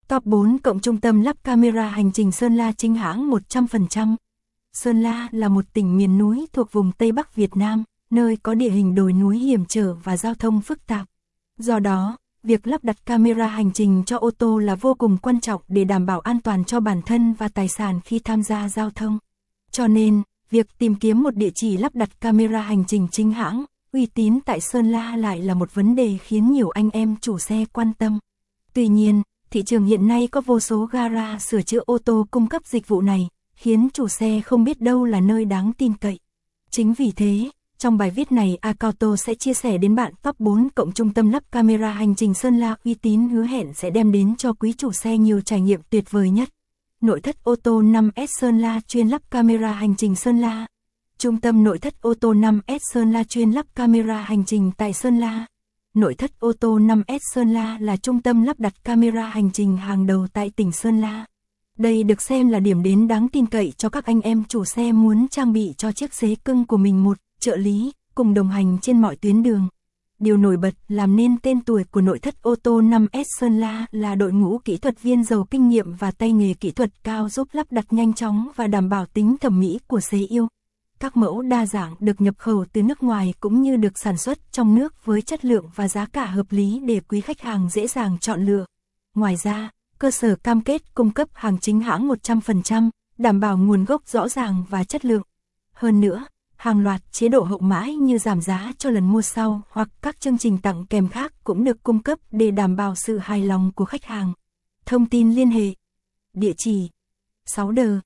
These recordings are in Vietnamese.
Top 4 cộng trung tâm lắp camera hành trình Sơn La chính hãng 100%. Sơn La là một tỉnh miền núi thuộc vùng Tây Bắc Việt Nam, nơi có địa hình đồi núi hiểm trở và giao thông phức tạp. Do đó, việc lắp đặt camera hành trình cho ô tô là vô cùng quan trọng để đảm bảo an toàn cho bản thân và tài sản khi tham gia giao thông. Cho nên, việc tìm kiếm một địa chỉ lắp đặt camera hành trình chính hãng, uy tín tại Sơn La lại là một vấn đề khiến nhiều anh em chủ xe quan tâm. Tuy nhiên, thị trường hiện nay có vô số gara sửa chữa ô tô cung cấp dịch vụ này, khiến chủ xe không biết đâu là nơi đáng tin cậy. Chính vì thế, trong bài viết này Acauto sẽ chia sẻ đến bạn top 4 cộng trung tâm lắp camera hành trình Sơn La uy tín hứa hẹn sẽ đem đến cho quý chủ xe nhiều trải nghiệm tuyệt vời nhất. Nội thất ô tô 5S Sơn La chuyên lắp camera hành trình Sơn La. Trung tâm nội thất ô tô 5S Sơn La chuyên lắp camera hành trình tại Sơn La. Nội thất ô tô 5S Sơn La là trung tâm lắp đặt camera hành trình hàng đầu tại tỉnh Sơn La. Đây được xem là điểm đến đáng tin cậy cho các anh em chủ xe muốn trang bị cho chiếc xế cưng của mình một trợ lý, cùng đồng hành trên mọi tuyến đường. Điều nổi bật làm nên tên tuổi của nội thất ô tô 5S Sơn La là đội ngũ kỹ thuật viên giàu kinh nghiệm và tay nghề kỹ thuật cao giúp lắp đặt nhanh chóng và đảm bảo tính thẩm mỹ của xế yêu. Các mẫu đa dạng được nhập khẩu từ nước ngoài cũng như được sản xuất trong nước với chất lượng và giá cả hợp lý để quý khách hàng dễ dàng chọn lựa. Ngoài ra, cơ sở cam kết cung cấp hàng chính hãng 100%, đảm bảo nguồn gốc rõ ràng và chất lượng. Hơn nữa, hàng loạt chế độ hậu mãi như giảm giá cho lần mua sau hoặc các chương trình tặng kèm khác cũng được cung cấp để đảm bảo sự hài lòng của khách hàng. Thông tin liên hệ: địa chỉ 6D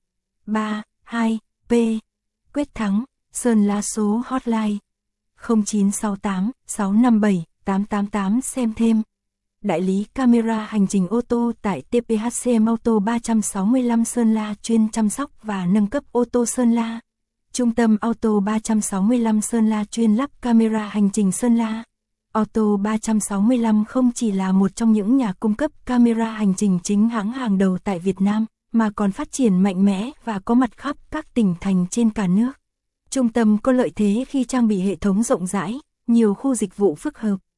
32P Quyết Thắng, Sơn La, số hotline 0968 657 888. Xem thêm. Đại lý camera hành trình ô tô tại TPHCM Auto 365 Sơn La chuyên chăm sóc và nâng cấp ô tô Sơn La. Trung tâm Auto 365 Sơn La chuyên lắp camera hành trình Sơn La. Auto 365 không chỉ là một trong những nhà cung cấp camera hành trình chính hãng hàng đầu tại Việt Nam, mà còn phát triển mạnh mẽ và có mặt khắp các tỉnh thành trên cả nước. Trung tâm có lợi thế khi trang bị hệ thống rộng rãi, nhiều khu dịch vụ phức hợp.